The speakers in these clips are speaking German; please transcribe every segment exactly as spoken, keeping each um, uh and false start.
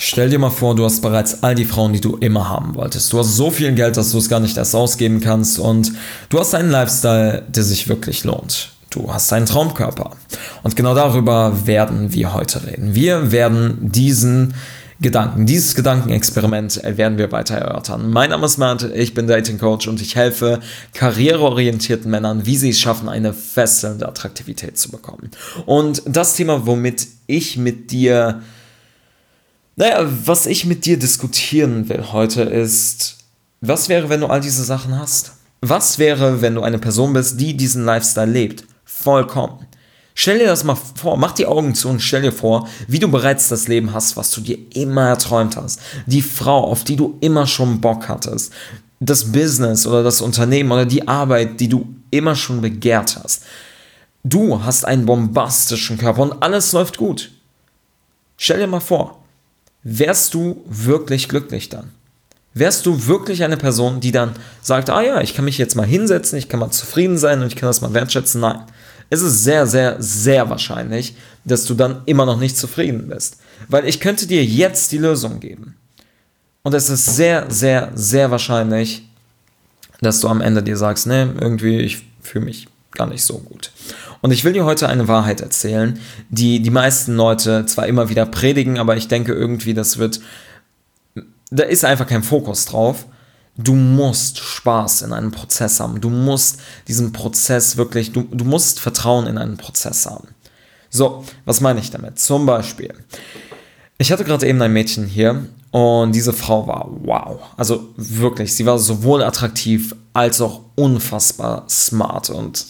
Stell dir mal vor, du hast bereits all die Frauen, die du immer haben wolltest. Du hast so viel Geld, dass du es gar nicht erst ausgeben kannst und du hast einen Lifestyle, der sich wirklich lohnt. Du hast einen Traumkörper. Und genau darüber werden wir heute reden. Wir werden diesen Gedanken, dieses Gedankenexperiment werden wir weiter erörtern. Mein Name ist Matt, ich bin Dating Coach und ich helfe karriereorientierten Männern, wie sie es schaffen, eine fesselnde Attraktivität zu bekommen. Und das Thema, womit ich mit dir Naja, was ich mit dir diskutieren will heute ist, was wäre, wenn du all diese Sachen hast? Was wäre, wenn du eine Person bist, die diesen Lifestyle lebt? Vollkommen. Stell dir das mal vor, mach die Augen zu und stell dir vor, wie du bereits das Leben hast, was du dir immer erträumt hast. Die Frau, auf die du immer schon Bock hattest. Das Business oder das Unternehmen oder die Arbeit, die du immer schon begehrt hast. Du hast einen bombastischen Körper und alles läuft gut. Stell dir mal vor, wärst du wirklich glücklich dann? Wärst du wirklich eine Person, die dann sagt, ah ja, ich kann mich jetzt mal hinsetzen, ich kann mal zufrieden sein und ich kann das mal wertschätzen? Nein. Es ist sehr, sehr, sehr wahrscheinlich, dass du dann immer noch nicht zufrieden bist. Weil ich könnte dir jetzt die Lösung geben. Und es ist sehr, sehr, sehr wahrscheinlich, dass du am Ende dir sagst, nee, irgendwie, ich fühle mich gar nicht so gut. Und ich will dir heute eine Wahrheit erzählen, die die meisten Leute zwar immer wieder predigen, aber ich denke irgendwie, das wird, da ist einfach kein Fokus drauf. Du musst Spaß in einem Prozess haben. Du musst diesen Prozess wirklich, du, du musst Vertrauen in einen Prozess haben. So, was meine ich damit? Zum Beispiel, ich hatte gerade eben ein Mädchen hier und diese Frau war wow. Also wirklich, sie war sowohl attraktiv als auch unfassbar smart und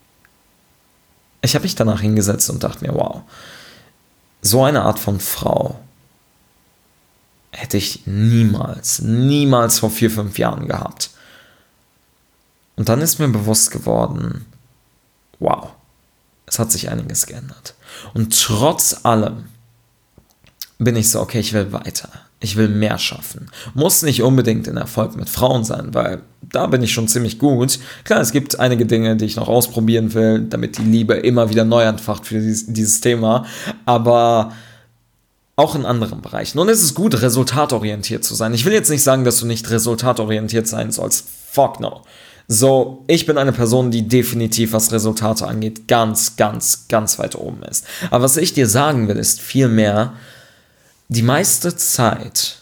ich habe mich danach hingesetzt und dachte mir, wow, so eine Art von Frau hätte ich niemals, niemals vor vier, fünf Jahren gehabt. Und dann ist mir bewusst geworden, wow, es hat sich einiges geändert. Und trotz allem bin ich so, okay, ich will weiter. Ich will mehr schaffen. Muss nicht unbedingt in Erfolg mit Frauen sein, weil da bin ich schon ziemlich gut. Klar, es gibt einige Dinge, die ich noch ausprobieren will, damit die Liebe immer wieder neu entfacht für dieses, dieses Thema. Aber auch in anderen Bereichen. Und es ist gut, resultatorientiert zu sein. Ich will jetzt nicht sagen, dass du nicht resultatorientiert sein sollst. Fuck no. So, ich bin eine Person, die definitiv, was Resultate angeht, ganz, ganz, ganz weit oben ist. Aber was ich dir sagen will, ist vielmehr, die meiste Zeit,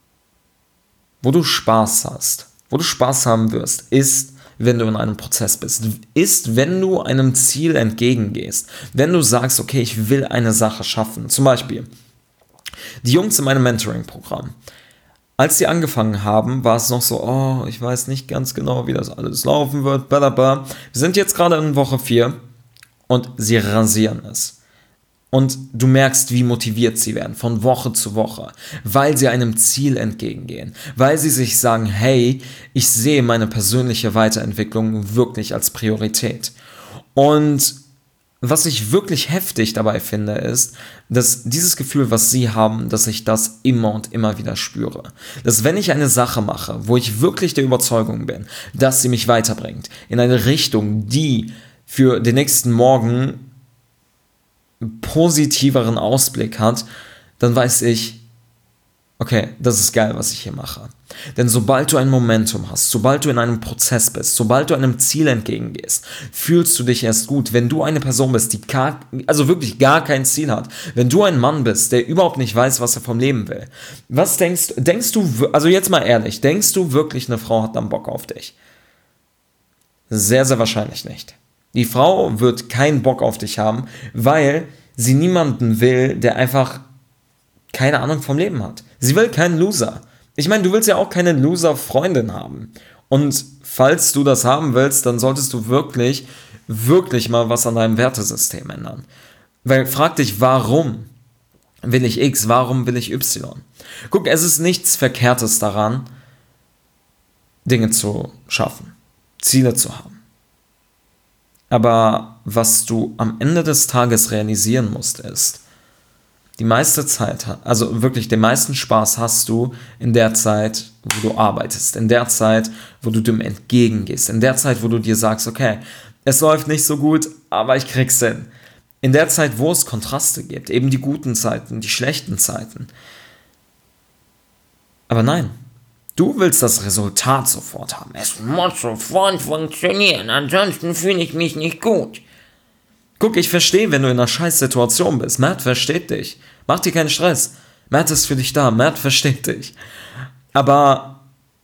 wo du Spaß hast, wo du Spaß haben wirst, ist, wenn du in einem Prozess bist, ist, wenn du einem Ziel entgegengehst, wenn du sagst, okay, ich will eine Sache schaffen. Zum Beispiel, die Jungs in meinem Mentoring-Programm, als sie angefangen haben, war es noch so, oh, ich weiß nicht ganz genau, wie das alles laufen wird, blablabla. Wir sind jetzt gerade in Woche vier und sie rasieren es. Und du merkst, wie motiviert sie werden, von Woche zu Woche, weil sie einem Ziel entgegengehen, weil sie sich sagen, hey, ich sehe meine persönliche Weiterentwicklung wirklich als Priorität. Und was ich wirklich heftig dabei finde, ist, dass dieses Gefühl, was sie haben, dass ich das immer und immer wieder spüre. Dass wenn ich eine Sache mache, wo ich wirklich der Überzeugung bin, dass sie mich weiterbringt, in eine Richtung, die für den nächsten Morgen positiveren Ausblick hat, dann weiß ich, okay, das ist geil, was ich hier mache. Denn sobald du ein Momentum hast, sobald du in einem Prozess bist, sobald du einem Ziel entgegengehst, fühlst du dich erst gut. Wenn du eine Person bist, die gar, also wirklich gar kein Ziel hat, wenn du ein Mann bist, der überhaupt nicht weiß, was er vom Leben will, was denkst, denkst du, also jetzt mal ehrlich, denkst du wirklich, eine Frau hat dann Bock auf dich? Sehr, sehr wahrscheinlich nicht. Die Frau wird keinen Bock auf dich haben, weil sie niemanden will, der einfach keine Ahnung vom Leben hat. Sie will keinen Loser. Ich meine, du willst ja auch keine Loser-Freundin haben. Und falls du das haben willst, dann solltest du wirklich, wirklich mal was an deinem Wertesystem ändern. Weil frag dich, warum will ich X, warum will ich Y? Guck, es ist nichts Verkehrtes daran, Dinge zu schaffen, Ziele zu haben. Aber was du am Ende des Tages realisieren musst, ist, die meiste Zeit, also wirklich den meisten Spaß hast du in der Zeit, wo du arbeitest, in der Zeit, wo du dem entgegengehst, in der Zeit, wo du dir sagst, okay, es läuft nicht so gut, aber ich krieg's hin. In der Zeit, wo es Kontraste gibt, eben die guten Zeiten, die schlechten Zeiten, Aber nein, du willst das Resultat sofort haben. Es muss sofort funktionieren, ansonsten fühle ich mich nicht gut. Guck, ich verstehe, wenn du in einer scheiß Situation bist. Matt versteht dich. Mach dir keinen Stress. Matt ist für dich da. Matt versteht dich. Aber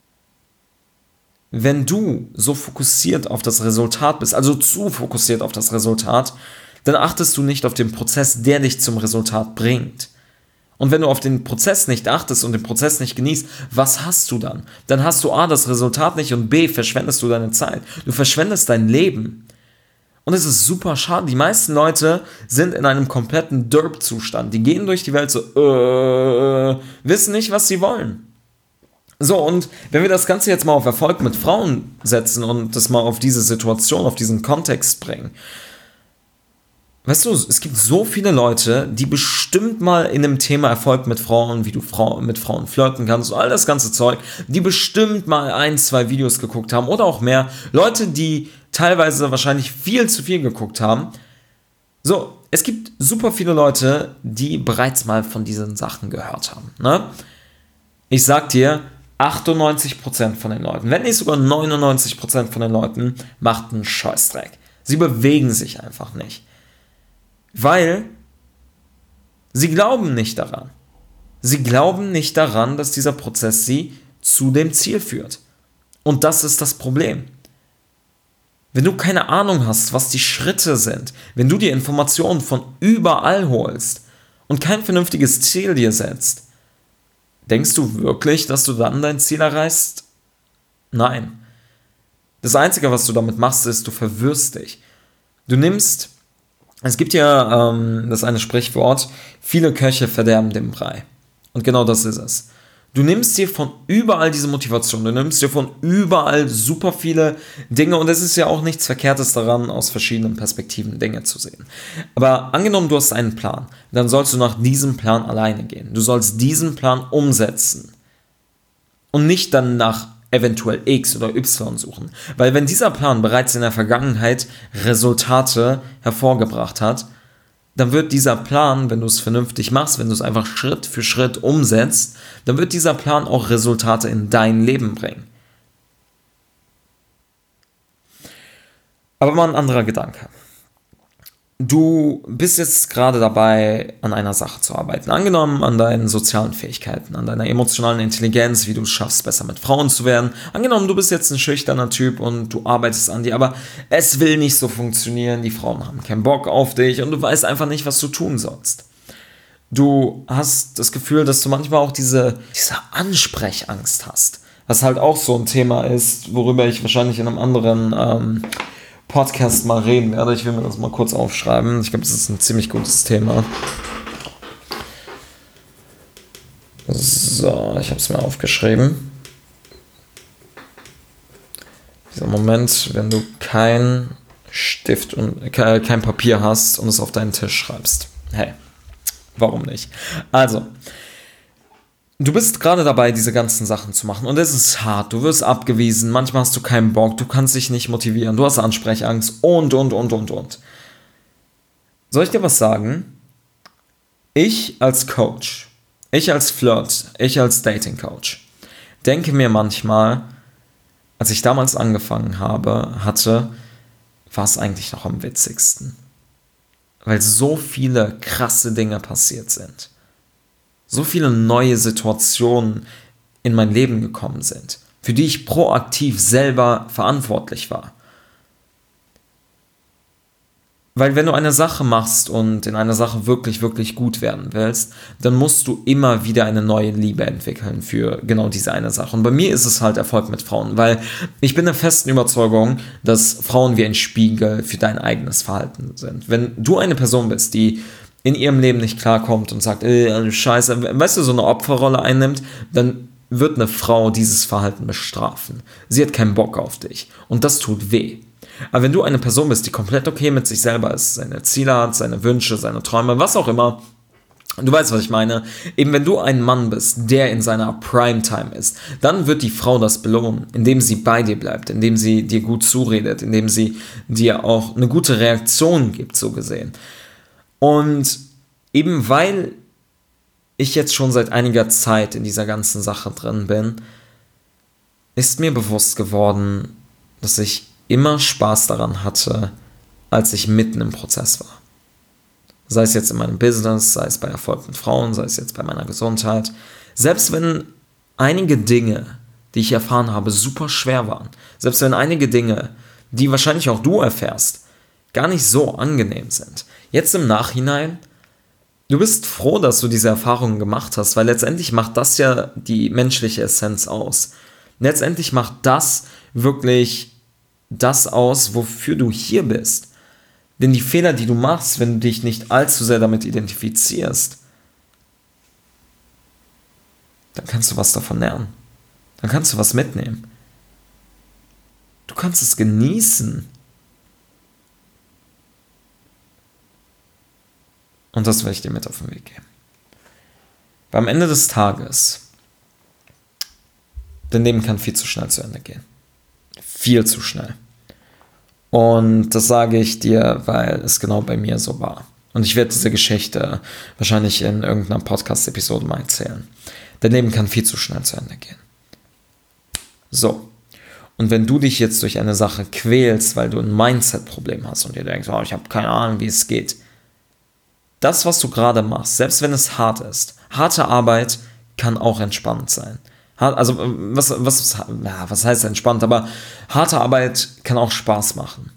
wenn du so fokussiert auf das Resultat bist, also zu fokussiert auf das Resultat, dann achtest du nicht auf den Prozess, der dich zum Resultat bringt. Und wenn du auf den Prozess nicht achtest und den Prozess nicht genießt, was hast du dann? Dann hast du A, das Resultat nicht und B, verschwendest du deine Zeit. Du verschwendest dein Leben. Und es ist super schade. Die meisten Leute sind in einem kompletten Derp-Zustand. Die gehen durch die Welt so, äh, wissen nicht, was sie wollen. So, und wenn wir das Ganze jetzt mal auf Erfolg mit Frauen setzen und das mal auf diese Situation, auf diesen Kontext bringen. Weißt du, es gibt so viele Leute, die bestimmt mal in dem Thema Erfolg mit Frauen, wie du Frau, mit Frauen flirten kannst, all das ganze Zeug, die bestimmt mal ein, zwei Videos geguckt haben oder auch mehr. Leute, die teilweise wahrscheinlich viel zu viel geguckt haben. So, es gibt super viele Leute, die bereits mal von diesen Sachen gehört haben. Ne? Ich sag dir, achtundneunzig Prozent von den Leuten, wenn nicht sogar neunundneunzig Prozent von den Leuten, macht einen Scheißdreck. Sie bewegen sich einfach nicht. Weil sie glauben nicht daran. Sie glauben nicht daran, dass dieser Prozess sie zu dem Ziel führt. Und das ist das Problem. Wenn du keine Ahnung hast, was die Schritte sind, wenn du dir Informationen von überall holst und kein vernünftiges Ziel dir setzt, denkst du wirklich, dass du dann dein Ziel erreichst? Nein. Das Einzige, was du damit machst, ist, du verwirrst dich. Du nimmst, es gibt ja ähm, das eine Sprichwort, viele Köche verderben den Brei. Und genau das ist es. Du nimmst dir von überall diese Motivation, du nimmst dir von überall super viele Dinge und es ist ja auch nichts Verkehrtes daran, aus verschiedenen Perspektiven Dinge zu sehen. Aber angenommen, du hast einen Plan, dann sollst du nach diesem Plan alleine gehen. Du sollst diesen Plan umsetzen und nicht dann nach eventuell X oder Y suchen. Weil wenn dieser Plan bereits in der Vergangenheit Resultate hervorgebracht hat, dann wird dieser Plan, wenn du es vernünftig machst, wenn du es einfach Schritt für Schritt umsetzt, dann wird dieser Plan auch Resultate in dein Leben bringen. Aber mal ein anderer Gedanke. Du bist jetzt gerade dabei, an einer Sache zu arbeiten. Angenommen an deinen sozialen Fähigkeiten, an deiner emotionalen Intelligenz, wie du es schaffst, besser mit Frauen zu werden. Angenommen, du bist jetzt ein schüchterner Typ und du arbeitest an dir, aber es will nicht so funktionieren, die Frauen haben keinen Bock auf dich und du weißt einfach nicht, was du tun sollst. Du hast das Gefühl, dass du manchmal auch diese, diese Ansprechangst hast, was halt auch so ein Thema ist, worüber ich wahrscheinlich in einem anderen ähm, Podcast mal reden werde. Ich will mir das mal kurz aufschreiben. Ich glaube, das ist ein ziemlich gutes Thema. So, ich habe es mir aufgeschrieben. Dieser Moment, wenn du kein Stift und kein Papier hast und es auf deinen Tisch schreibst. Hey, warum nicht? Also, du bist gerade dabei, diese ganzen Sachen zu machen und es ist hart, du wirst abgewiesen, manchmal hast du keinen Bock, du kannst dich nicht motivieren, du hast Ansprechangst und, und, und, und, und. Soll ich dir was sagen? Ich als Coach, ich als Flirt, ich als Dating-Coach, denke mir manchmal, als ich damals angefangen habe, hatte, war es eigentlich noch am witzigsten. Weil so viele krasse Dinge passiert sind. So viele neue Situationen in mein Leben gekommen sind, für die ich proaktiv selber verantwortlich war. Weil wenn du eine Sache machst und in einer Sache wirklich, wirklich gut werden willst, dann musst du immer wieder eine neue Liebe entwickeln für genau diese eine Sache. Und bei mir ist es halt Erfolg mit Frauen, weil ich bin der festen Überzeugung, dass Frauen wie ein Spiegel für dein eigenes Verhalten sind. Wenn du eine Person bist, die in ihrem Leben nicht klarkommt und sagt, äh, scheiße, weißt du, so eine Opferrolle einnimmt, dann wird eine Frau dieses Verhalten bestrafen. Sie hat keinen Bock auf dich und das tut weh. Aber wenn du eine Person bist, die komplett okay mit sich selber ist, seine Ziele hat, seine Wünsche, seine Träume, was auch immer, du weißt, was ich meine, eben wenn du ein Mann bist, der in seiner Primetime ist, dann wird die Frau das belohnen, indem sie bei dir bleibt, indem sie dir gut zuredet, indem sie dir auch eine gute Reaktion gibt, so gesehen. Und eben weil ich jetzt schon seit einiger Zeit in dieser ganzen Sache drin bin, ist mir bewusst geworden, dass ich immer Spaß daran hatte, als ich mitten im Prozess war. Sei es jetzt in meinem Business, sei es bei Erfolg mit Frauen, sei es jetzt bei meiner Gesundheit. Selbst wenn einige Dinge, die ich erfahren habe, super schwer waren, selbst wenn einige Dinge, die wahrscheinlich auch du erfährst, gar nicht so angenehm sind. Jetzt im Nachhinein, du bist froh, dass du diese Erfahrungen gemacht hast, weil letztendlich macht das ja die menschliche Essenz aus. Letztendlich macht das wirklich das aus, wofür du hier bist. Denn die Fehler, die du machst, wenn du dich nicht allzu sehr damit identifizierst, dann kannst du was davon lernen. Dann kannst du was mitnehmen. Du kannst es genießen. Und das will ich dir mit auf den Weg geben. Beim Ende des Tages, dein Leben kann viel zu schnell zu Ende gehen. Viel zu schnell. Und das sage ich dir, weil es genau bei mir so war. Und ich werde diese Geschichte wahrscheinlich in irgendeiner Podcast-Episode mal erzählen. Dein Leben kann viel zu schnell zu Ende gehen. So. Und wenn du dich jetzt durch eine Sache quälst, weil du ein Mindset-Problem hast und dir denkst, oh, ich habe keine Ahnung, wie es geht. Das, was du gerade machst, selbst wenn es hart ist, harte Arbeit kann auch entspannt sein. Also, was, was, ja, was heißt entspannt? Aber harte Arbeit kann auch Spaß machen.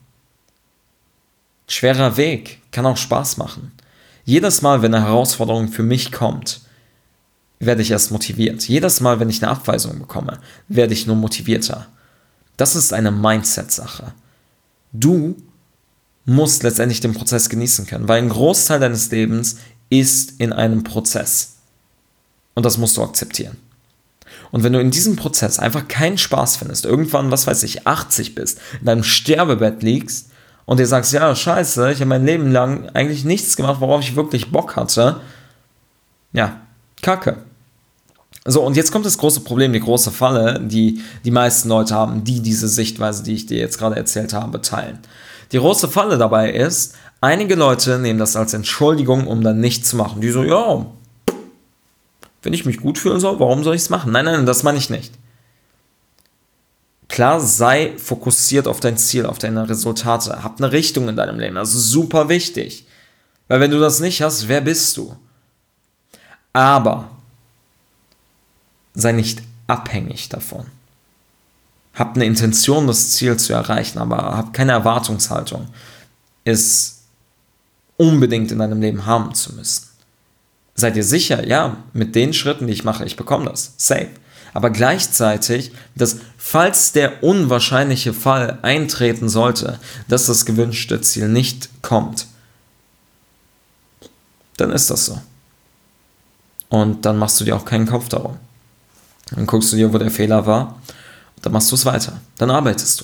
Schwerer Weg kann auch Spaß machen. Jedes Mal, wenn eine Herausforderung für mich kommt, werde ich erst motiviert. Jedes Mal, wenn ich eine Abweisung bekomme, werde ich nur motivierter. Das ist eine Mindset-Sache. Du musst letztendlich den Prozess genießen können, weil ein Großteil deines Lebens ist in einem Prozess. Und das musst du akzeptieren. Und wenn du in diesem Prozess einfach keinen Spaß findest, irgendwann, was weiß ich, achtzig bist, in deinem Sterbebett liegst und dir sagst, ja, scheiße, ich habe mein Leben lang eigentlich nichts gemacht, worauf ich wirklich Bock hatte, ja, Kacke. So, und jetzt kommt das große Problem, die große Falle, die die meisten Leute haben, die diese Sichtweise, die ich dir jetzt gerade erzählt habe, teilen. Die große Falle dabei ist, einige Leute nehmen das als Entschuldigung, um dann nichts zu machen. Die so, ja, wenn ich mich gut fühlen soll, warum soll ich es machen? Nein, nein, das meine ich nicht. Klar, sei fokussiert auf dein Ziel, auf deine Resultate. Hab eine Richtung in deinem Leben. Das ist super wichtig. Weil wenn du das nicht hast, wer bist du? Aber sei nicht abhängig davon. Hab eine Intention, das Ziel zu erreichen, aber hab keine Erwartungshaltung, es unbedingt in deinem Leben haben zu müssen. Seid ihr sicher, ja, mit den Schritten, die ich mache, ich bekomme das, safe. Aber gleichzeitig, dass falls der unwahrscheinliche Fall eintreten sollte, dass das gewünschte Ziel nicht kommt, dann ist das so. Und dann machst du dir auch keinen Kopf darum. Dann guckst du dir, wo der Fehler war, und dann machst du es weiter. Dann arbeitest du.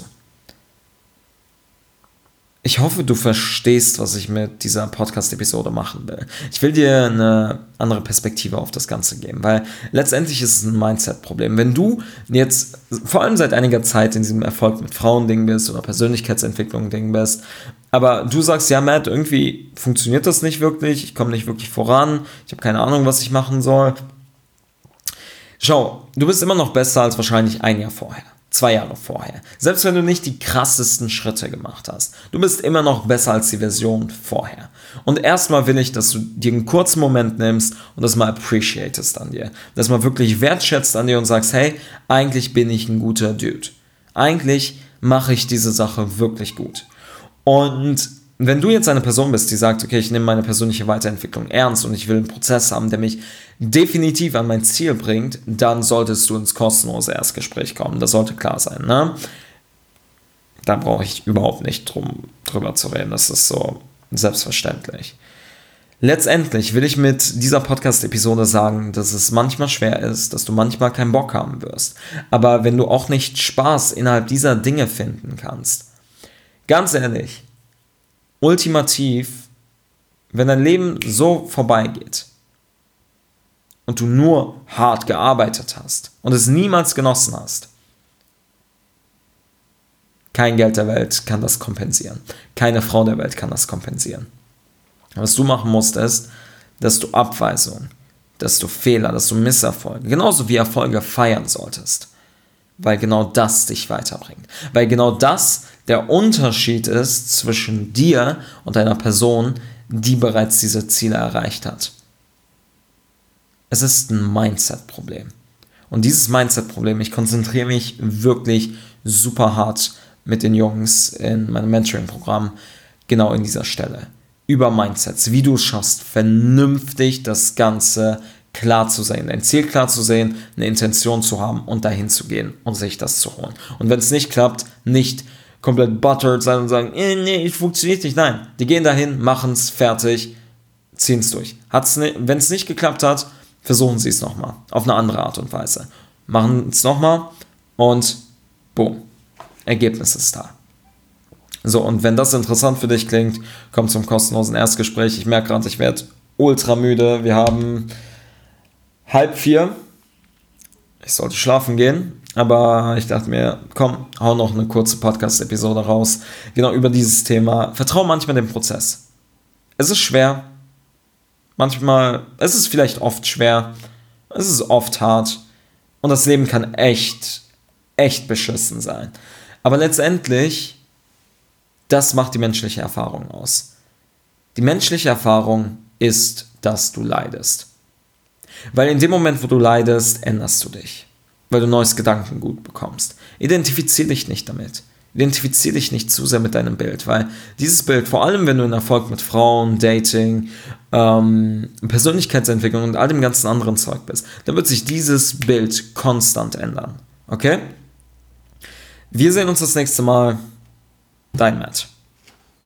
Ich hoffe, du verstehst, was ich mit dieser Podcast-Episode machen will. Ich will dir eine andere Perspektive auf das Ganze geben, weil letztendlich ist es ein Mindset-Problem. Wenn du jetzt vor allem seit einiger Zeit in diesem Erfolg mit Frauen-Ding bist oder Persönlichkeitsentwicklung-Ding bist, aber du sagst, ja Matt, irgendwie funktioniert das nicht wirklich, ich komme nicht wirklich voran, ich habe keine Ahnung, was ich machen soll. Schau, du bist immer noch besser als wahrscheinlich ein Jahr vorher. Zwei Jahre vorher. Selbst wenn du nicht die krassesten Schritte gemacht hast. Du bist immer noch besser als die Version vorher. Und erstmal will ich, dass du dir einen kurzen Moment nimmst und das mal appreciatest an dir. Das mal wirklich wertschätzt an dir und sagst, hey, eigentlich bin ich ein guter Dude. Eigentlich mache ich diese Sache wirklich gut. Und wenn du jetzt eine Person bist, die sagt, okay, ich nehme meine persönliche Weiterentwicklung ernst und ich will einen Prozess haben, der mich definitiv an mein Ziel bringt, dann solltest du ins kostenlose Erstgespräch kommen. Das sollte klar sein, ne? Da brauche ich überhaupt nicht drum, drüber zu reden. Das ist so selbstverständlich. Letztendlich will ich mit dieser Podcast-Episode sagen, dass es manchmal schwer ist, dass du manchmal keinen Bock haben wirst. Aber wenn du auch nicht Spaß innerhalb dieser Dinge finden kannst, ganz ehrlich, ultimativ, wenn dein Leben so vorbeigeht und du nur hart gearbeitet hast und es niemals genossen hast, kein Geld der Welt kann das kompensieren. Keine Frau der Welt kann das kompensieren. Was du machen musst, ist, dass du Abweisung, dass du Fehler, dass du Misserfolge, genauso wie Erfolge feiern solltest. Weil genau das dich weiterbringt. Weil genau das der Unterschied ist zwischen dir und einer Person, die bereits diese Ziele erreicht hat. Es ist ein Mindset-Problem. Und dieses Mindset-Problem, ich konzentriere mich wirklich super hart mit den Jungs in meinem Mentoring-Programm genau in dieser Stelle. Über Mindsets, wie du es schaffst, vernünftig das Ganze klar zu sehen, ein Ziel klar zu sehen, eine Intention zu haben und dahin zu gehen und sich das zu holen. Und wenn es nicht klappt, nicht komplett buttered sein und sagen, nee, nee, ich funktioniert nicht. Nein, die gehen dahin, machen es, fertig, ziehen es durch. Wenn es nicht geklappt hat, versuchen sie es nochmal, auf eine andere Art und Weise. Machen es nochmal und boom, Ergebnis ist da. So, und wenn das interessant für dich klingt, komm zum kostenlosen Erstgespräch. Ich merke gerade, ich werde ultra müde. Wir haben halb vier. Ich sollte schlafen gehen, aber ich dachte mir, komm, hau noch eine kurze Podcast-Episode raus. Genau über dieses Thema. Vertrau manchmal dem Prozess. Es ist schwer. Manchmal, es ist vielleicht oft schwer. Es ist oft hart. Und das Leben kann echt, echt beschissen sein. Aber letztendlich, das macht die menschliche Erfahrung aus. Die menschliche Erfahrung ist, dass du leidest. Weil in dem Moment, wo du leidest, änderst du dich. Weil du neues Gedankengut bekommst. Identifizier dich nicht damit. Identifizier dich nicht zu sehr mit deinem Bild, weil dieses Bild, vor allem wenn du in Erfolg mit Frauen, Dating, ähm, Persönlichkeitsentwicklung und all dem ganzen anderen Zeug bist, dann wird sich dieses Bild konstant ändern. Okay? Wir sehen uns das nächste Mal. Dein Matt.